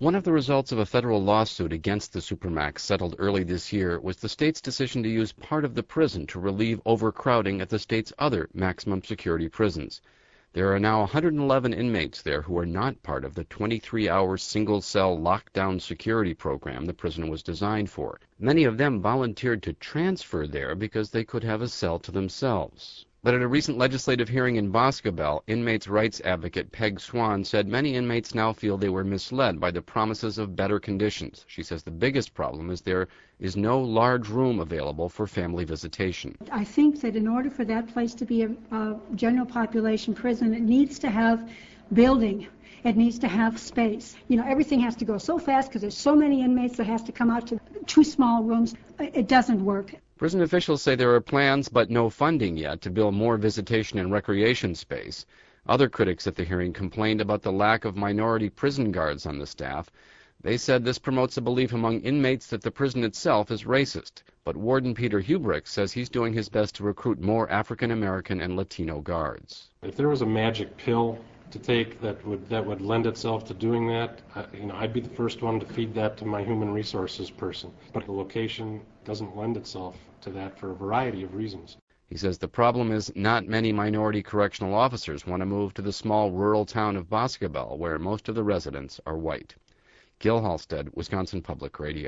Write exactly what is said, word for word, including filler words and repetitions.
One of the results of a federal lawsuit against the Supermax settled early this year was the state's decision to use part of the prison to relieve overcrowding at the state's other maximum security prisons. There are now one hundred eleven inmates there who are not part of the twenty-three hour single-cell lockdown security program the prison was designed for. Many of them volunteered to transfer there because they could have a cell to themselves. But at a recent legislative hearing in Boscobel, inmates' rights advocate Peg Swan said many inmates now feel they were misled by the promises of better conditions. She says the biggest problem is there is no large room available for family visitation. I think that in order for that place to be a, a general population prison, it needs to have building. It needs to have space. You know, everything has to go so fast because there's so many inmates that has to come out to two small rooms. It doesn't work. Prison officials say there are plans but no funding yet to build more visitation and recreation space. Other critics at the hearing complained about the lack of minority prison guards on the staff. They said this promotes a belief among inmates that the prison itself is racist. But Warden Peter Hubrick says he's doing his best to recruit more African American and Latino guards. If there was a magic pill to take that would that would lend itself to doing that, uh, you know, I'd be the first one to feed that to my human resources person. But the location doesn't lend itself to that for a variety of reasons. He says the problem is not many minority correctional officers want to move to the small rural town of Boscobel, where most of the residents are white. Gil Halstead, Wisconsin Public Radio.